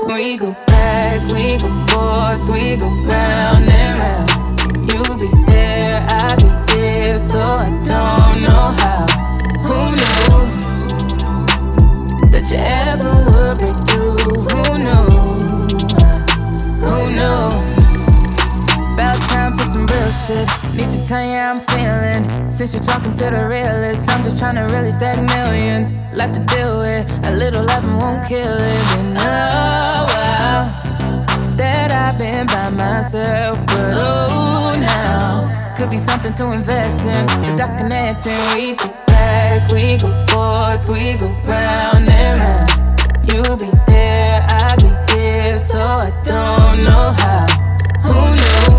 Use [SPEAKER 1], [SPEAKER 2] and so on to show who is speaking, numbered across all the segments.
[SPEAKER 1] We go back, we go forth, we go round and round. You be there, I be here, so I don't know how. Who knew that you ever would break through? Who knew? Who knew? About time for some real shit. Need to tell you how I'm feeling. Since you're talking to the realist, I'm just trying to really stack millions. Life to deal with, a little laughing won't kill it. And oh wow, that I've been by myself, but oh now could be something to invest in. The dots connecting, we go back, we go forth, we go round and round. You be there, I be here, so I don't know how. Who knew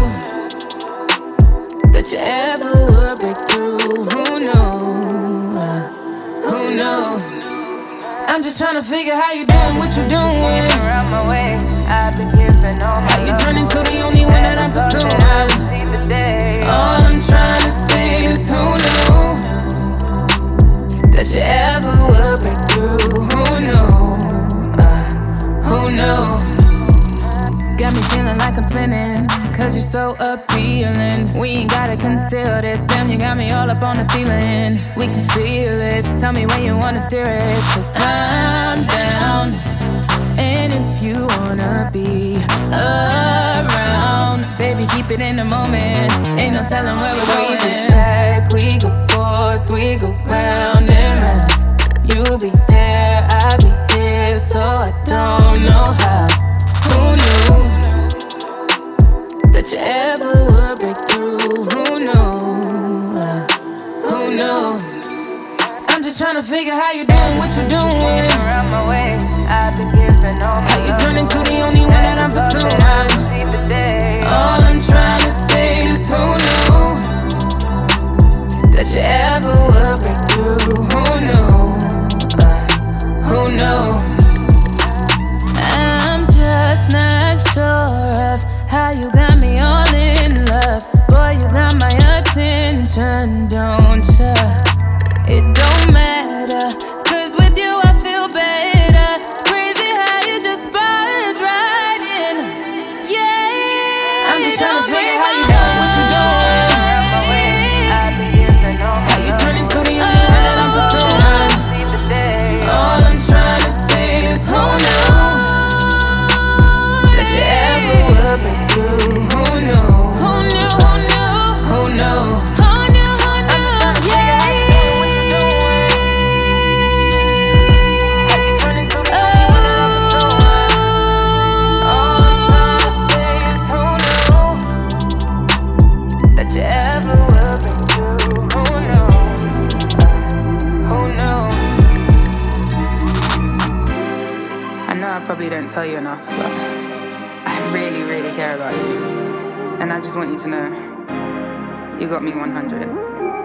[SPEAKER 1] that you ever would break through? Who knew? Who knew? I'm just tryna figure how you doing, what you doing.
[SPEAKER 2] Around my way, I've been giving all my
[SPEAKER 1] how you turn into the only one that I'm pursuing. All I'm tryna say is who knew that you ever would break through? Who knew? Who knew? Got me feeling like I'm spinning, cause you're so appealing. We ain't gotta conceal this. Damn, you got me all up on the ceiling. We can seal it. Tell me where you wanna steer it, cause I'm down. And if you wanna be around, baby, keep it in the moment. Ain't no telling where we're going. We go back, we go forth, we go round and round. You be there, I be here, so I don't know how. Who knew that you ever would break through? Who knew? Who knew? I'm just tryna figure how you doing, what you doing.
[SPEAKER 2] Around my way, I've been giving all my
[SPEAKER 1] how you turn into the only one that I'm pursuing. All I'm tryna say is who knew that you ever would break through? Who knew? Who knew? I'm just not sure of how you got me all in love. Boy, you got my attention, don't ya? It don't matter, cause with you I feel better. Crazy how you just barge right in. Yeah, I'm just tryna figure how you doing, what you doing. How you turn into the only one that I'm pursuing. All I'm tryna say is who knew that you ever would break through? Who knew? Who knew? Who knew? Who knew? Who knew? Who knew? Yeah.
[SPEAKER 2] That you ever will be through. Who knew? Who knew?
[SPEAKER 1] I know I probably don't tell you enough, but I really, really care about you. And I just want you to know, you got me 100.